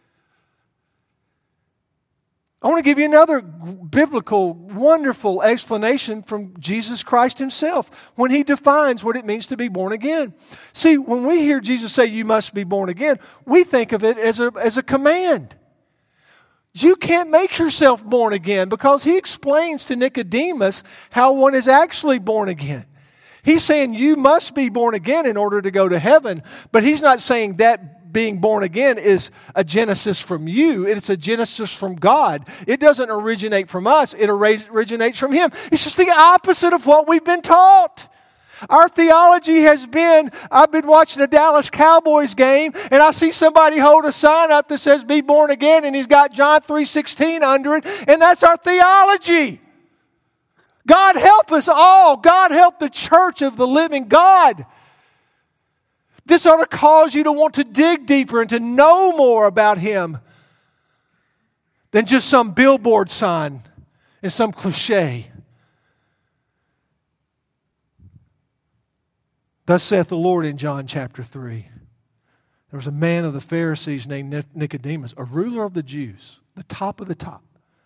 I want to give you another biblical, wonderful explanation from Jesus Christ Himself when He defines what it means to be born again. See, when we hear Jesus say you must be born again, we think of it as a, as a command. You can't make yourself born again because He explains to Nicodemus how one is actually born again. He's saying you must be born again in order to go to heaven, but He's not saying that being born again is a genesis from you. It's a genesis from God. It doesn't originate from us. It originates from Him. It's just the opposite of what we've been taught. Our theology has been, I've been watching a Dallas Cowboys game and I see somebody hold a sign up that says be born again and he's got John three sixteen under it, and that's our theology. God help us all. God help the church of the living God. This ought to cause you to want to dig deeper and to know more about Him than just some billboard sign and some cliche. Thus saith the Lord in John chapter three. There was a man of the Pharisees named Nicodemus, a ruler of the Jews, the top of the top.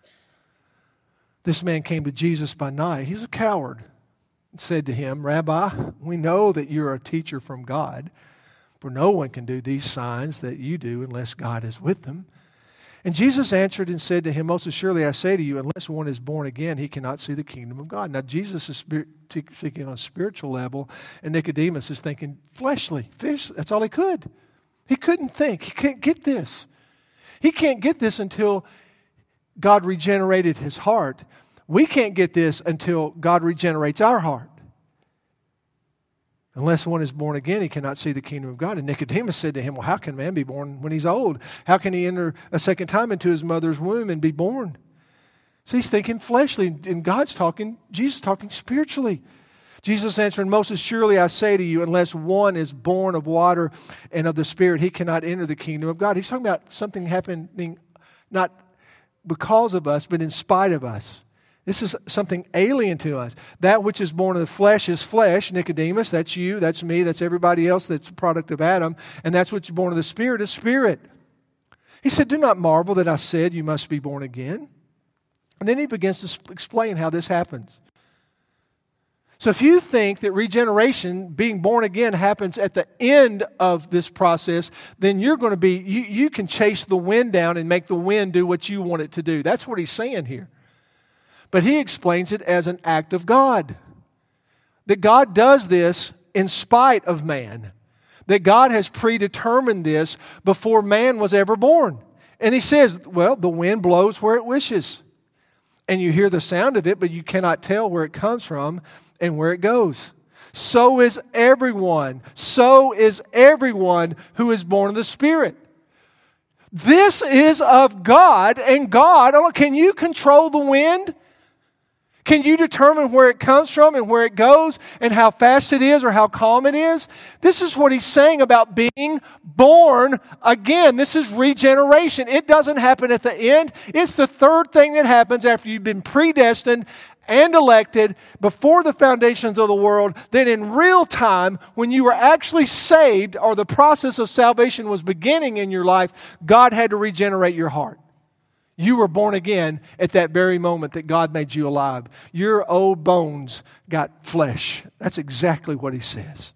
This man came to Jesus by night. He was a coward and said to Him, Rabbi, we know that you're a teacher from God, for no one can do these signs that you do unless God is with them. And Jesus answered and said to him, most assuredly I say to you, unless one is born again, he cannot see the kingdom of God. Now Jesus is speaking on a spiritual level, and Nicodemus is thinking fleshly, fish. That's all he could. He couldn't think. He can't get this. He can't get this until God regenerated his heart. We can't get this until God regenerates our heart. Unless one is born again, he cannot see the kingdom of God. And Nicodemus said to him, well, how can man be born when he's old? How can he enter a second time into his mother's womb and be born? So he's thinking fleshly, and God's talking, Jesus is talking spiritually. Jesus answered, most assuredly I say to you, unless one is born of water and of the Spirit, he cannot enter the kingdom of God. He's talking about something happening not because of us, but in spite of us. This is something alien to us. That which is born of the flesh is flesh, Nicodemus. That's you, that's me, that's everybody else that's a product of Adam. And that's what's born of the Spirit is spirit. He said, do not marvel that I said you must be born again. And then he begins to explain how this happens. So if you think that regeneration, being born again, happens at the end of this process, then you're going to be, you, you can chase the wind down and make the wind do what you want it to do. That's what he's saying here. But he explains it as an act of God. That God does this in spite of man. That God has predetermined this before man was ever born. And he says, well, the wind blows where it wishes. And you hear the sound of it, but you cannot tell where it comes from and where it goes. So is everyone. So is everyone who is born of the Spirit. This is of God, and God, can you control the wind? Can you determine where it comes from and where it goes and how fast it is or how calm it is? This is what he's saying about being born again. This is regeneration. It doesn't happen at the end. It's the third thing that happens after you've been predestined and elected before the foundations of the world. Then in real time, when you were actually saved or the process of salvation was beginning in your life, God had to regenerate your heart. You were born again at that very moment that God made you alive. Your old bones got flesh. That's exactly what he says.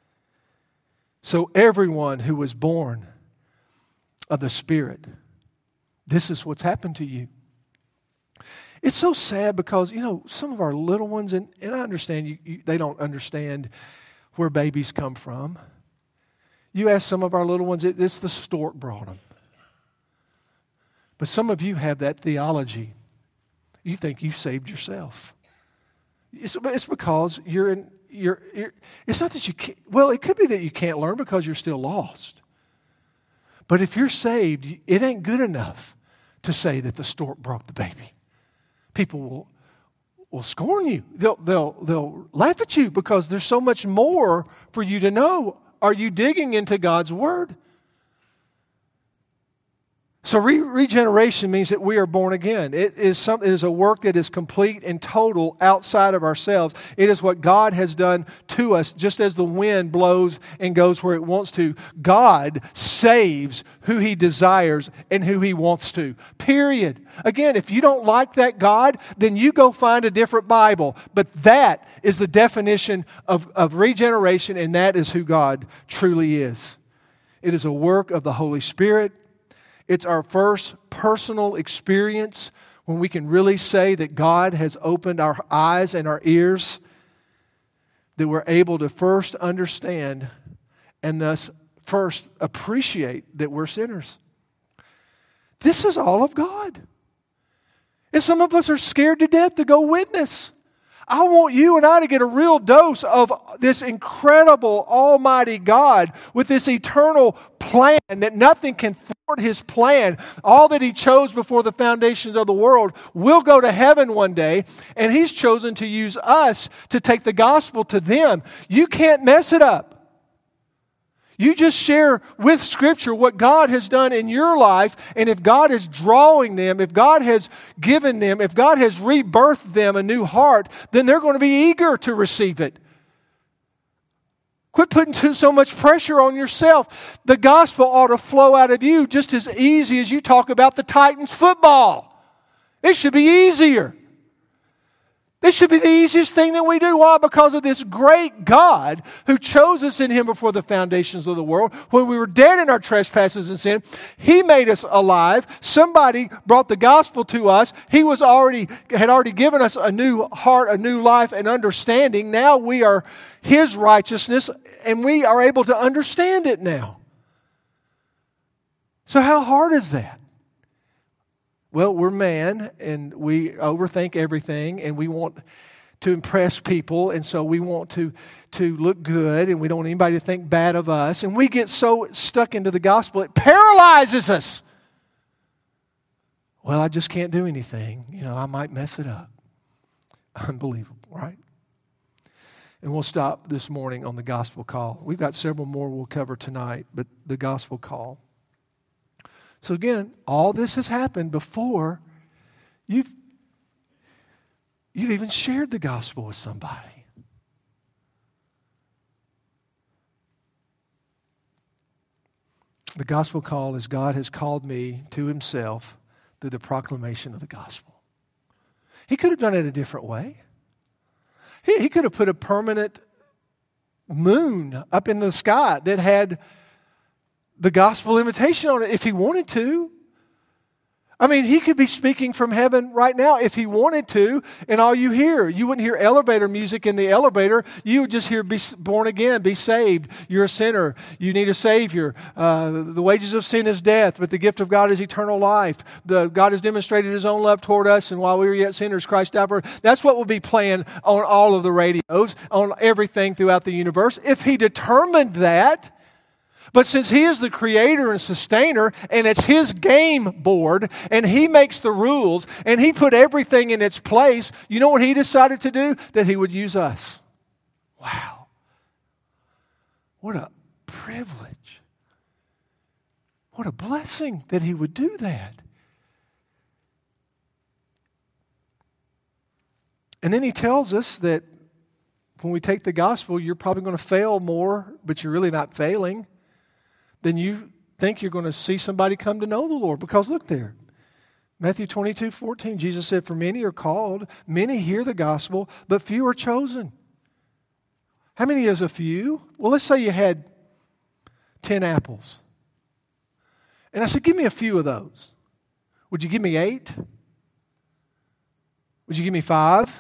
So everyone who was born of the Spirit, this is what's happened to you. It's so sad because, you know, some of our little ones, and, and I understand you, you, they don't understand where babies come from. You ask some of our little ones, it, it's the stork brought them. But some of you have that theology. You think you saved yourself. It's, it's because you're in, you're, you're, it's not that you can't, well, it could be that you can't learn because you're still lost. But if you're saved, it ain't good enough to say that the stork brought the baby. People will, will scorn you. They'll, they'll, they'll laugh at you because there's so much more for you to know. Are you digging into God's Word? So re- regeneration means that we are born again. It is some, it is a work that is complete and total outside of ourselves. It is what God has done to us, just as the wind blows and goes where it wants to. God saves who He desires and who He wants to. Period. Again, if you don't like that God, then you go find a different Bible. But that is the definition of, of regeneration, and that is who God truly is. It is a work of the Holy Spirit. It's our first personal experience when we can really say that God has opened our eyes and our ears, that we're able to first understand and thus first appreciate that we're sinners. This is all of God. And some of us are scared to death to go witness. I want you and I to get a real dose of this incredible Almighty God with this eternal plan that nothing can thwart His plan. All that He chose before the foundations of the world will go to heaven one day, and He's chosen to use us to take the gospel to them. You can't mess it up. You just share with Scripture what God has done in your life, and if God is drawing them, if God has given them, if God has rebirthed them a new heart, then they're going to be eager to receive it. Quit putting too, so much pressure on yourself. The gospel ought to flow out of you just as easy as you talk about the Titans football. It should be easier. This should be the easiest thing that we do. Why? Because of this great God who chose us in Him before the foundations of the world. When we were dead in our trespasses and sin, He made us alive. Somebody brought the gospel to us. He was already had already given us a new heart, a new life, and understanding. Now we are His righteousness, and we are able to understand it now. So how hard is that? Well, we're man, and we overthink everything, and we want to impress people, and so we want to, to look good, and we don't want anybody to think bad of us, and we get so stuck into the gospel, it paralyzes us. Well, I just can't do anything. You know, I might mess it up. Unbelievable, right? And we'll stop this morning on the gospel call. We've got several more we'll cover tonight, but the gospel call. So again, all this has happened before you've, you've even shared the gospel with somebody. The gospel call is God has called me to Himself through the proclamation of the gospel. He could have done it a different way. He, he could have put a permanent moon up in the sky that had the gospel invitation on it if He wanted to. I mean, He could be speaking from heaven right now if He wanted to, and all you hear, you wouldn't hear elevator music in the elevator. You would just hear, be born again, be saved. You're a sinner. You need a Savior. Uh, the wages of sin is death, but the gift of God is eternal life. The, God has demonstrated His own love toward us, and while we were yet sinners, Christ died for us. That's what will be playing on all of the radios, on everything throughout the universe. If He determined that, but since He is the creator and sustainer, and it's His game board, and He makes the rules, and He put everything in its place, you know what He decided to do? That He would use us. Wow. What a privilege. What a blessing that He would do that. And then He tells us that when we take the gospel, you're probably going to fail more, but you're really not failing. Then you think you're going to see somebody come to know the Lord. Because look there. Matthew twenty-two fourteen, Jesus said, "For many are called, many hear the gospel, but few are chosen." How many is a few? Well, let's say you had ten apples. And I said, give me a few of those. Would you give me eight? Would you give me five?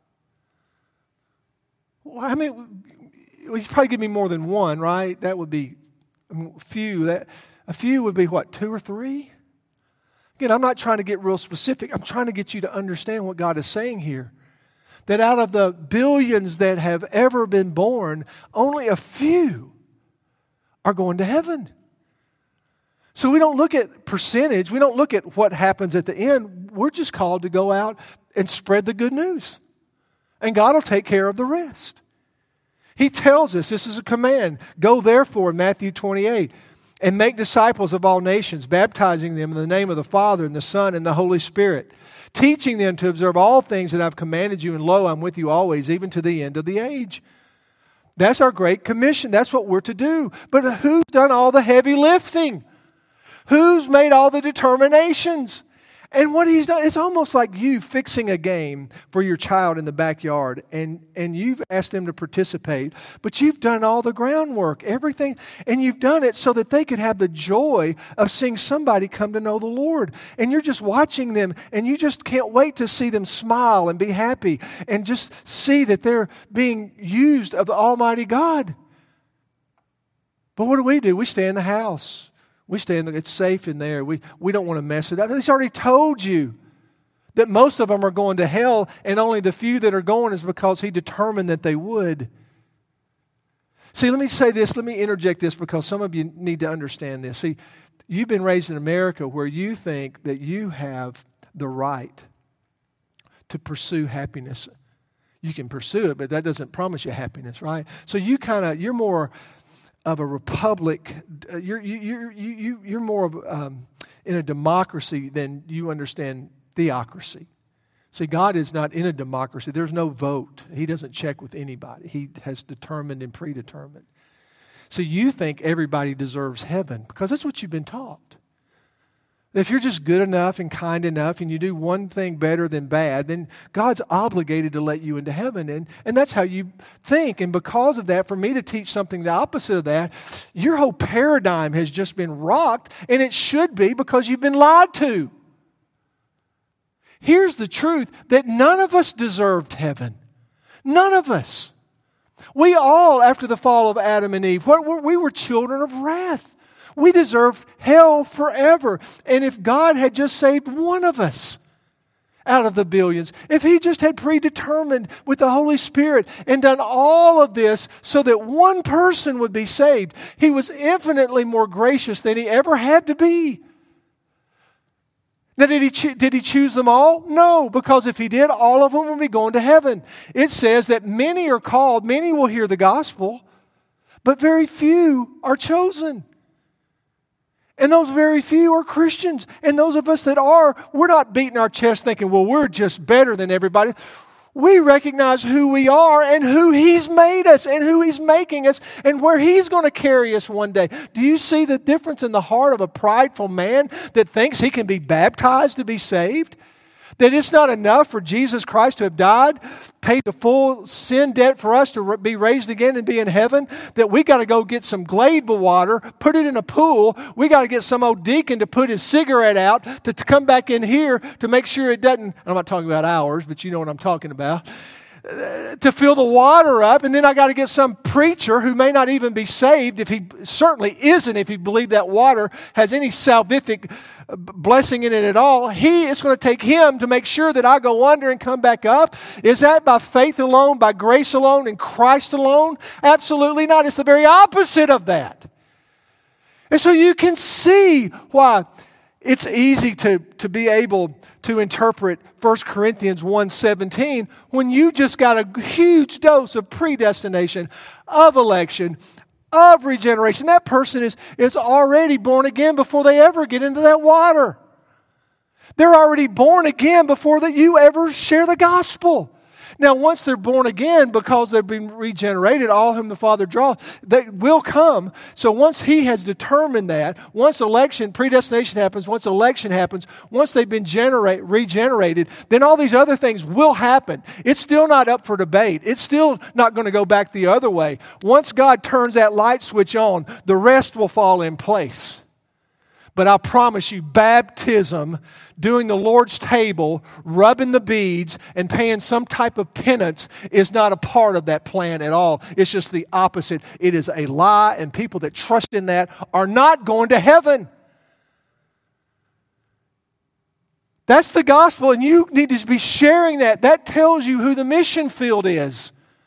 Well, I mean, well, you'd probably give me more than one, right? That would be I mean, a few. That a few would be what, two or three? Again, I'm not trying to get real specific. I'm trying to get you to understand what God is saying here. That out of the billions that have ever been born, only a few are going to heaven. So we don't look at percentage. We don't look at what happens at the end. We're just called to go out and spread the good news. And God will take care of the rest. He tells us, this is a command. Go therefore, in Matthew twenty-eight, and make disciples of all nations, baptizing them in the name of the Father and the Son and the Holy Spirit, teaching them to observe all things that I've commanded you, and lo, I'm with you always, even to the end of the age. That's our great commission. That's what we're to do. But who's done all the heavy lifting? Who's made all the determinations? And what he's done, it's almost like you fixing a game for your child in the backyard, and, and you've asked them to participate, but you've done all the groundwork, everything, and you've done it so that they could have the joy of seeing somebody come to know the Lord. And you're just watching them, and you just can't wait to see them smile and be happy and just see that they're being used of the Almighty God. But what do we do? We stay in the house. We stay in the, it's safe in there. We, we don't want to mess it up. He's already told you that most of them are going to hell, and only the few that are going is because He determined that they would. See, let me say this. Let me interject this because some of you need to understand this. See, you've been raised in America where you think that you have the right to pursue happiness. You can pursue it, but that doesn't promise you happiness, right? So you kind of, you're more of a republic, you're you you you you're more of um, in a democracy than you understand theocracy. See, God is not in a democracy. There's no vote. He doesn't check with anybody. He has determined and predetermined. So you think everybody deserves heaven because that's what you've been taught. If you're just good enough and kind enough and you do one thing better than bad, then God's obligated to let you into heaven. And, and that's how you think. And because of that, for me to teach something the opposite of that, your whole paradigm has just been rocked, and it should be because you've been lied to. Here's the truth, that none of us deserved heaven. None of us. We all, after the fall of Adam and Eve, we were children of wrath. We deserve hell forever. And if God had just saved one of us out of the billions, if He just had predetermined with the Holy Spirit and done all of this so that one person would be saved, He was infinitely more gracious than He ever had to be. Now, did he, cho- did he choose them all? No, because if He did, all of them would be going to heaven. It says that many are called, many will hear the gospel, but very few are chosen. And those very few are Christians. And those of us that are, we're not beating our chest thinking, well, we're just better than everybody. We recognize who we are and who He's made us and who He's making us and where He's going to carry us one day. Do you see the difference in the heart of a prideful man that thinks he can be baptized to be saved? That it's not enough for Jesus Christ to have died, paid the full sin debt for us to be raised again and be in heaven, that we got to go get some Glade water, put it in a pool. We got to get some old deacon to put his cigarette out to, to come back in here to make sure it doesn't, I'm not talking about ours, but you know what I'm talking about, to fill the water up, and then I got to get some preacher who may not even be saved, if he certainly isn't, if he believed that water has any salvific blessing in it at all. He is going to take him to make sure that I go under and come back up. Is that by faith alone, by grace alone, in Christ alone? Absolutely not. It's the very opposite of that. And so you can see why it's easy to, to be able to interpret First Corinthians one seventeen when you just got a huge dose of predestination, of election, of regeneration. That person is, is already born again before they ever get into that water. They're already born again before that you ever share the gospel. Now, once they're born again, because they've been regenerated, all whom the Father draws, they will come. So once He has determined that, once election, predestination happens, once election happens, once they've been generate, regenerated, then all these other things will happen. It's still not up for debate. It's still not going to go back the other way. Once God turns that light switch on, the rest will fall in place. But I promise you, baptism, doing the Lord's table, rubbing the beads, and paying some type of penance is not a part of that plan at all. It's just the opposite. It is a lie, and people that trust in that are not going to heaven. That's the gospel, and you need to be sharing that. That tells you who the mission field is.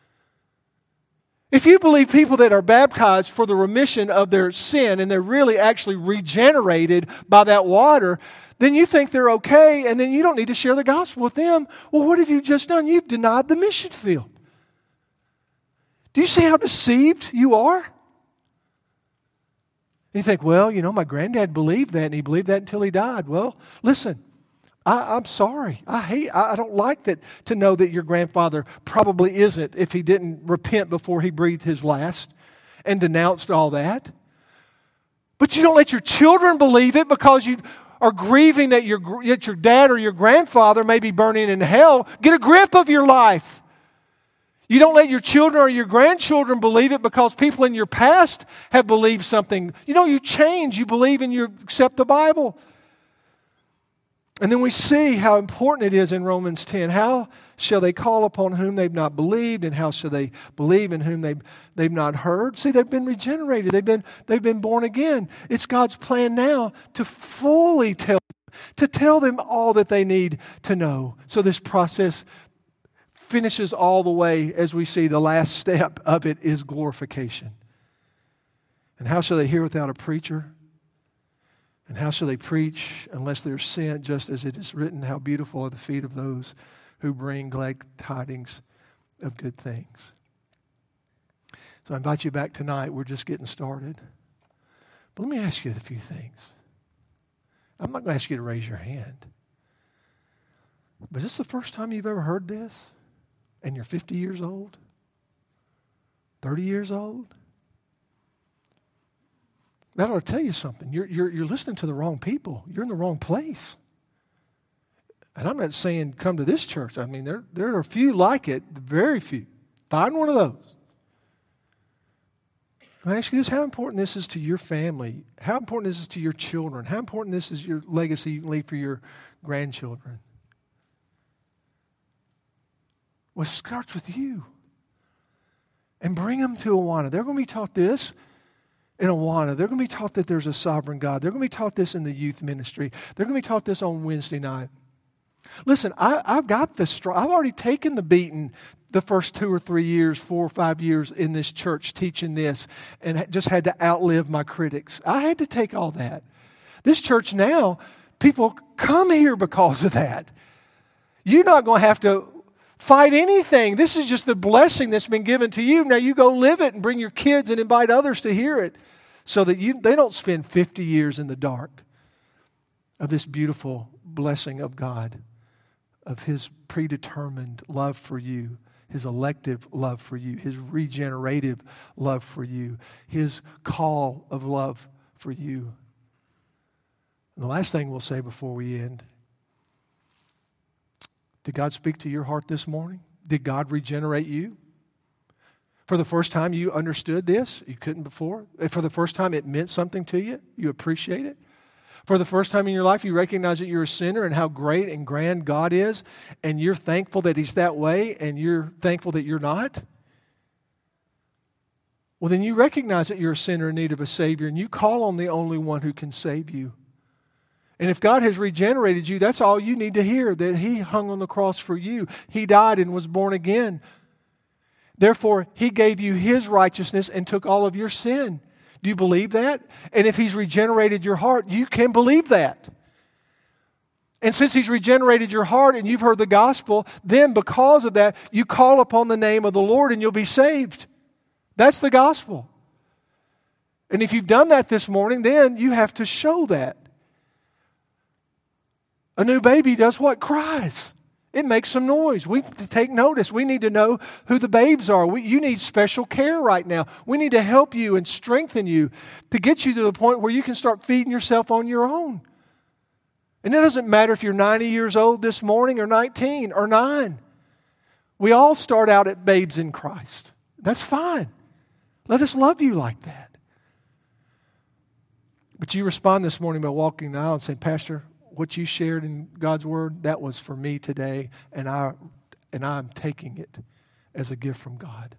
If you believe people that are baptized for the remission of their sin and they're really actually regenerated by that water, then you think they're okay, and then you don't need to share the gospel with them. Well, what have you just done? You've denied the mission field. Do you see how deceived you are? You think, well, you know, my granddad believed that, and he believed that until he died. Well, listen, I, I'm sorry. I hate, I, I don't like that to know that your grandfather probably isn't if he didn't repent before he breathed his last and denounced all that. But you don't let your children believe it because you are grieving that your, that your dad or your grandfather may be burning in hell. Get a grip of your life. You don't let your children or your grandchildren believe it because people in your past have believed something. You know, you change. You believe and you accept the Bible. And then we see how important it is in Romans ten. How shall they call upon whom they've not believed, and how shall they believe in whom they've, they've not heard? See, they've been regenerated. They've been, they've been born again. It's God's plan now to fully tell them, to tell them all that they need to know. So this process finishes all the way as we see the last step of it is glorification. And how shall they hear without a preacher? And how shall they preach unless they're sent, just as it is written, how beautiful are the feet of those who bring glad tidings of good things. So I invite you back tonight. We're just getting started. But let me ask you a few things. I'm not going to ask you to raise your hand. But is this the first time you've ever heard this? And you're fifty years old? thirty years old? That ought to tell you something. You're, you're, you're listening to the wrong people. You're in the wrong place. And I'm not saying come to this church. I mean, there, there are a few like it, very few. Find one of those. I ask you this, how important this is to your family? How important this is to your children? How important this is your legacy you can leave for your grandchildren? Well, it starts with you. And bring them to Awana. They're going to be taught this in Awana. They're going to be taught that there's a sovereign God. They're going to be taught this in the youth ministry. They're going to be taught this on Wednesday night. Listen, I, I've got the str- I've already taken the beating the first two or three years, four or five years in this church teaching this, and just had to outlive my critics. I had to take all that. This church now, people come here because of that. You're not going to have to fight anything. This is just the blessing that's been given to you. Now you go live it and bring your kids and invite others to hear it so that you they don't spend fifty years in the dark of this beautiful blessing of God, of His predetermined love for you, His elective love for you, His regenerative love for you, His call of love for you. And the last thing we'll say before we end, did God speak to your heart this morning? Did God regenerate you? For the first time you understood this, you couldn't before. For the first time it meant something to you, you appreciate it. For the first time in your life you recognize that you're a sinner and how great and grand God is, and you're thankful that He's that way, and you're thankful that you're not. Well, then you recognize that you're a sinner in need of a Savior, and you call on the only one who can save you. And if God has regenerated you, that's all you need to hear, that He hung on the cross for you. He died and was born again. Therefore, He gave you His righteousness and took all of your sin. Do you believe that? And if He's regenerated your heart, you can believe that. And since He's regenerated your heart and you've heard the gospel, then because of that, you call upon the name of the Lord and you'll be saved. That's the gospel. And if you've done that this morning, then you have to show that. A new baby does what? Cries. It makes some noise. We need to take notice. We need to know who the babes are. We, you need special care right now. We need to help you and strengthen you to get you to the point where you can start feeding yourself on your own. And it doesn't matter if you're ninety years old this morning or nineteen or nine. We all start out at babes in Christ. That's fine. Let us love you like that. But you respond this morning by walking the aisle and saying, Pastor, what you shared in God's Word, that was for me today, and, I, and I'm taking it as a gift from God.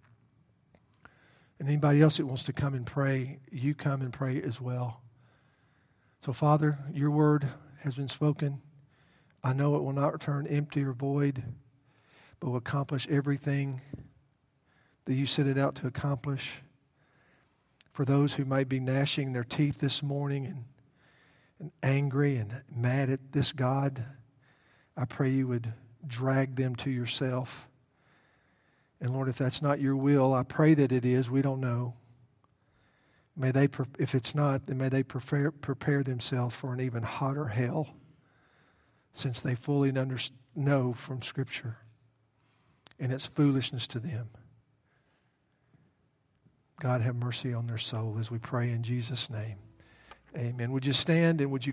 And anybody else that wants to come and pray, you come and pray as well. So, Father, your Word has been spoken. I know it will not return empty or void, but will accomplish everything that you set it out to accomplish. For those who might be gnashing their teeth this morning and and angry and mad at this God, I pray you would drag them to yourself. And Lord, if that's not your will, I pray that it is. We don't know. May they, if it's not, then may they prepare, prepare themselves for an even hotter hell, since they fully under, know from Scripture, and it's foolishness to them. God, have mercy on their soul as we pray in Jesus' name. Amen. Would you stand and would you